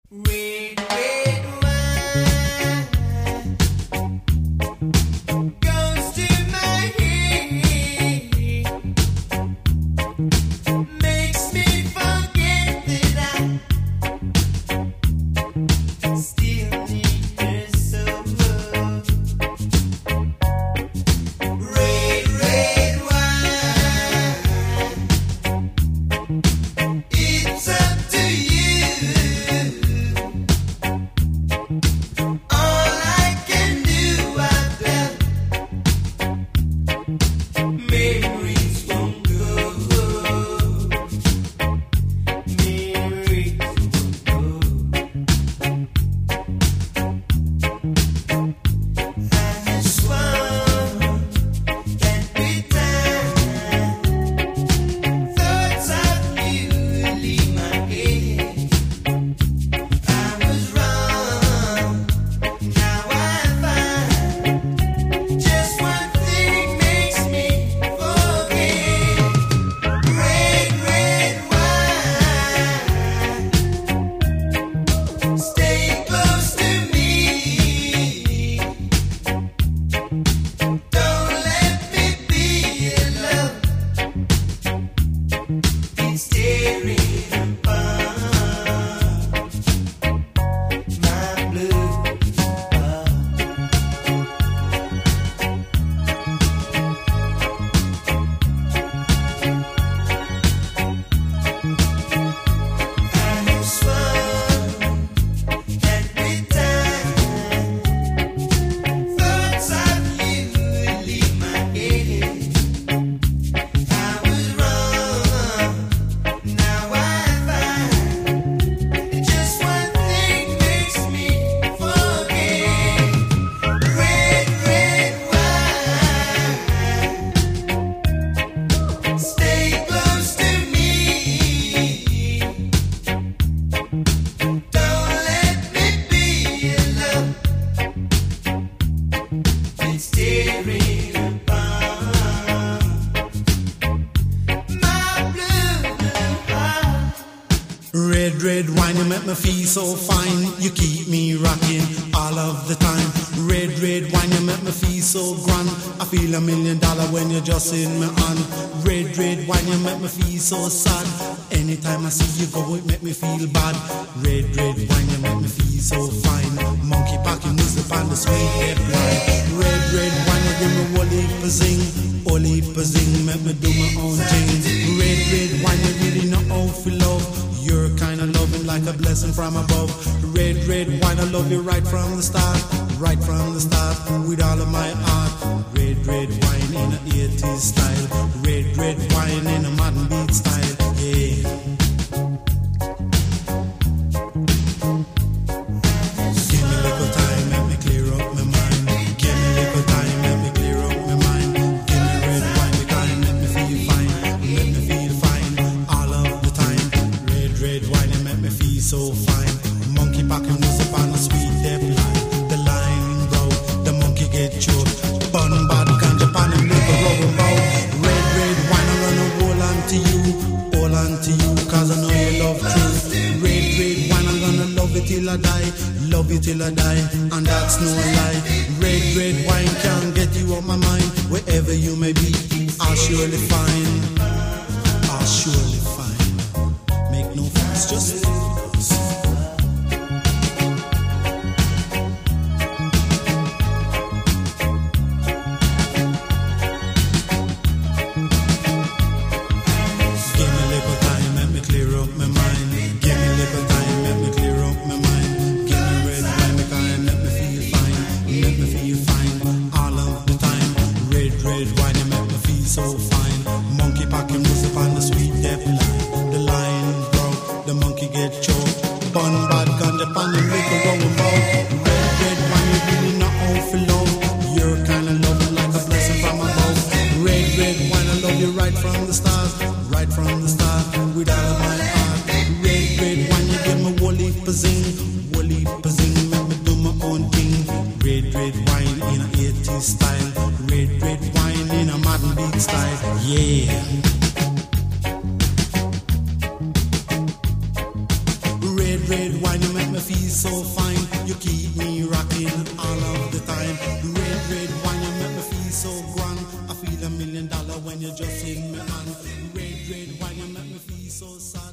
Red, red wine goes to my head, makes me forget that I still need her so much. Red, red wine, it's up to you. Red, red wine, you make me feel so fine. You keep me rocking all of the time. Red, red wine, you make me feel so grand. I feel $1 million when you're just in my hand. Red, red wine, you make me feel so sad. Anytime I see you go, it make me feel bad. Red, red wine, you make me feel so fine. Monkey packing music on the sweet red wine. Red, red wine, you give me whole heap of zing, make me do my own thing. Red, red wine, you really know how to love. You're kind of loving like a blessing from above. Red, red wine, I love you right from the start. Right from the start, with all of my heart. Red, red wine in a 80s style. Red, red wine in a modern beat style. Yeah. Give me a little time, let me clear up my mind. Give me a little time, let me clear up my mind. Give me red wine, because it make me feel fine. Make me feel fine all of the time. Red wine, it make me feel so fine. Monkey packing music on a sweet deep line. The line broke, the monkey get choked. Bun bad ganja pan and make a rubber bow. Red wine, I'm gonna hold on to you, cause I know you love truth. Red wine, I'm gonna love you till I die, and that's no lie. Red wine can't get you off my mind. Wherever you may be, I'll surely find. Make no fuss, just live. So fine, monkey packing music on the sweet deep line. The line broke, the monkey get choked. Bun bad ganja pan and make a roll about. Red wine, you really not all for love. You're kinda loving like a blessing from above. Red wine, I love you right from the start, with all of my heart. Red wine, you give me whole heap of zing, make me do my own thing. Red wine in a 80s style. Red wine in a modern beat style. Yeah. Red wine, you make me feel so fine. You keep me rocking all of the time. Red, red wine, you make me feel so grand. I feel $1 million when you're just in my hand. Red, red wine, you make me feel so sad.